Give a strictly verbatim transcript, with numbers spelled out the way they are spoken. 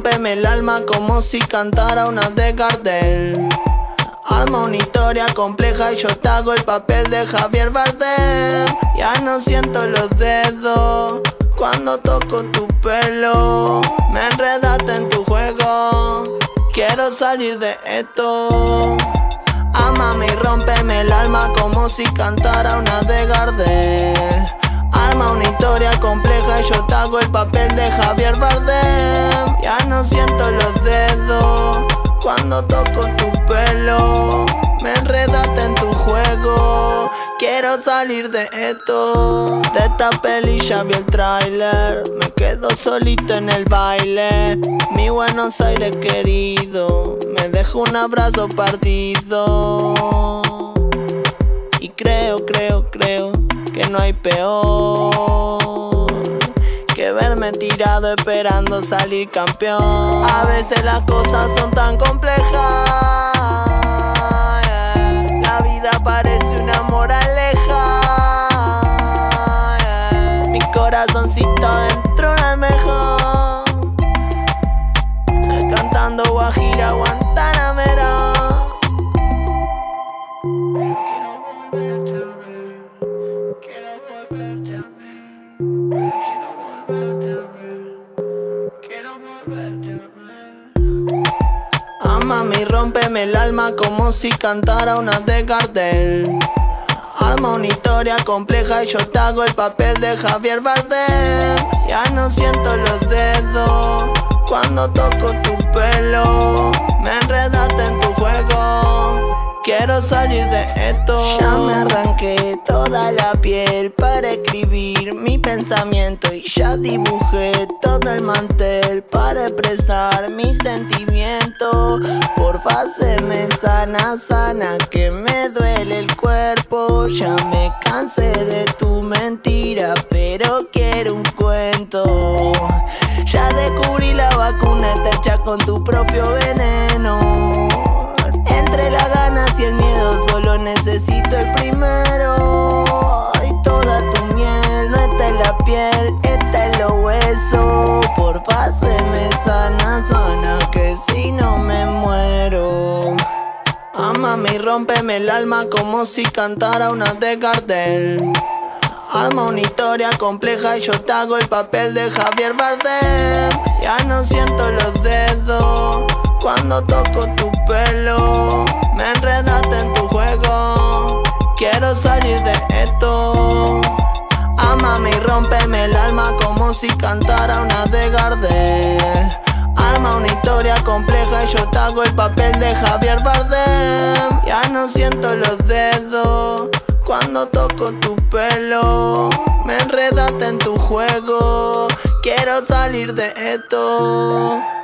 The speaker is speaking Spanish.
rómpeme el alma como si cantara una de Gardel. Arma una historia compleja y yo te hago el papel de Javier Bardem. Ya no siento los dedos cuando toco tu pelo. Me enredaste en tu juego, quiero salir de esto. Ámame y rómpeme el alma como si cantara una de Gardel. Arma una historia compleja y yo te hago el papel de Javier Bardem. Ya no siento los dedos cuando toco tu pelo. Me enredaste en tu juego, quiero salir de esto. De esta peli ya vi el tráiler, me quedo solito en el baile. Mi Buenos Aires querido, me dejo un abrazo partido. Y creo, creo, creo que no hay peor que verme tirado esperando salir campeón. A veces las cosas son tan complejas, yeah. La vida parece una moraleja, yeah. Mi corazoncito dentro de un almejón, cantando Guajira, Guantanamera. Quiero volverte a ver, quiero volverte a ver, quiero volverte a ver, quiero volverte a ver. Ámame y rómpeme el alma como si cantara una de Gardel. Arma una historia compleja y yo te hago el papel de Javier Bardem. Ya no siento los dedos cuando toco tu pelo. Me enredaste en tu juego, quiero salir de esto. Ya me arranqué toda la piel para escribir mi pensamiento y ya dibujé todo el mantel para expresar mi sentimiento. Porfa, me sana, sana, que me duele el cuerpo. Ya me cansé de tu mentira, pero quiero un cuento. Ya descubrí la vacuna, está hecha con tu propio veneno. Entre las ganas y el miedo solo necesito el primero. Y toda tu miel no está en la piel, está en los huesos. Porfa, me sana, sana, que si no me muero. Ámame y rómpeme el alma como si cantara una de Gardel. Arma una historia compleja y yo te hago el papel de Javier Bardem. Ya no siento los dedos cuando toco tu pelo. Me enredaste en tu juego, quiero salir de esto. Ámame y rómpeme el alma como si cantara una de Gardel. Arma una historia compleja y yo te hago el papel de Javier Bardem. Ya no siento los dedos cuando toco tu pelo. Me enredaste en tu juego, quiero salir de esto.